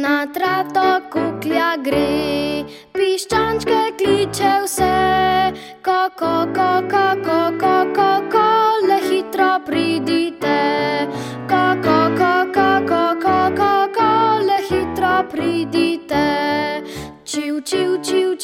Na travto kuklja gre, piščančke kliče vse. Ko, le hitro pridite. Ko, le hitro pridite. Čiv, čiv, čiv,